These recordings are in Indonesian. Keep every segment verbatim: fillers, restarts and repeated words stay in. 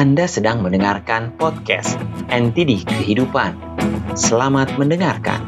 Anda sedang mendengarkan podcast N T D Kehidupan. Selamat mendengarkan.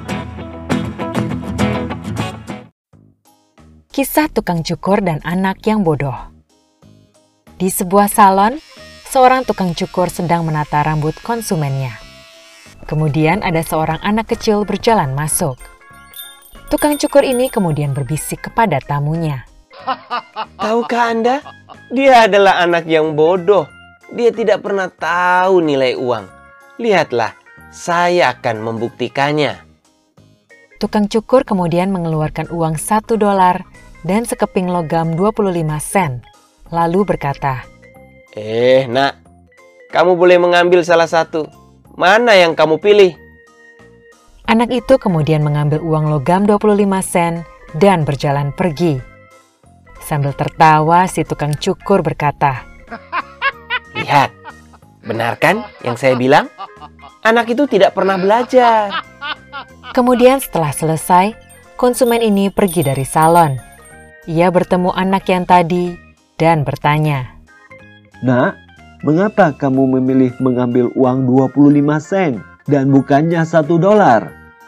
Kisah tukang cukur dan anak yang bodoh. Di sebuah salon, seorang tukang cukur sedang menata rambut konsumennya. Kemudian ada seorang anak kecil berjalan masuk. Tukang cukur ini kemudian berbisik kepada tamunya. Tahukah Anda? Dia adalah anak yang bodoh. Dia tidak pernah tahu nilai uang. Lihatlah, saya akan membuktikannya. Tukang cukur kemudian mengeluarkan uang satu dolar dan sekeping logam dua puluh lima sen. Lalu berkata, Eh, nak, kamu boleh mengambil salah satu. Mana yang kamu pilih? Anak itu kemudian mengambil uang logam dua puluh lima sen dan berjalan pergi. Sambil tertawa, si tukang cukur berkata, Lihat, benar kan yang saya bilang? Anak itu tidak pernah belajar. Kemudian setelah selesai, konsumen ini pergi dari salon. Ia bertemu anak yang tadi dan bertanya, Nak, mengapa kamu memilih mengambil uang dua puluh lima sen dan bukannya satu dolar?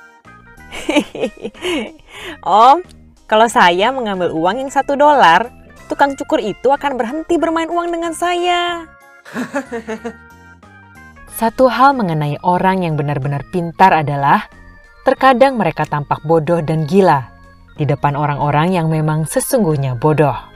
Om, kalau saya mengambil uang yang satu dolar, tukang cukur itu akan berhenti bermain uang dengan saya. Satu hal mengenai orang yang benar-benar pintar adalah terkadang mereka tampak bodoh dan gila di depan orang-orang yang memang sesungguhnya bodoh.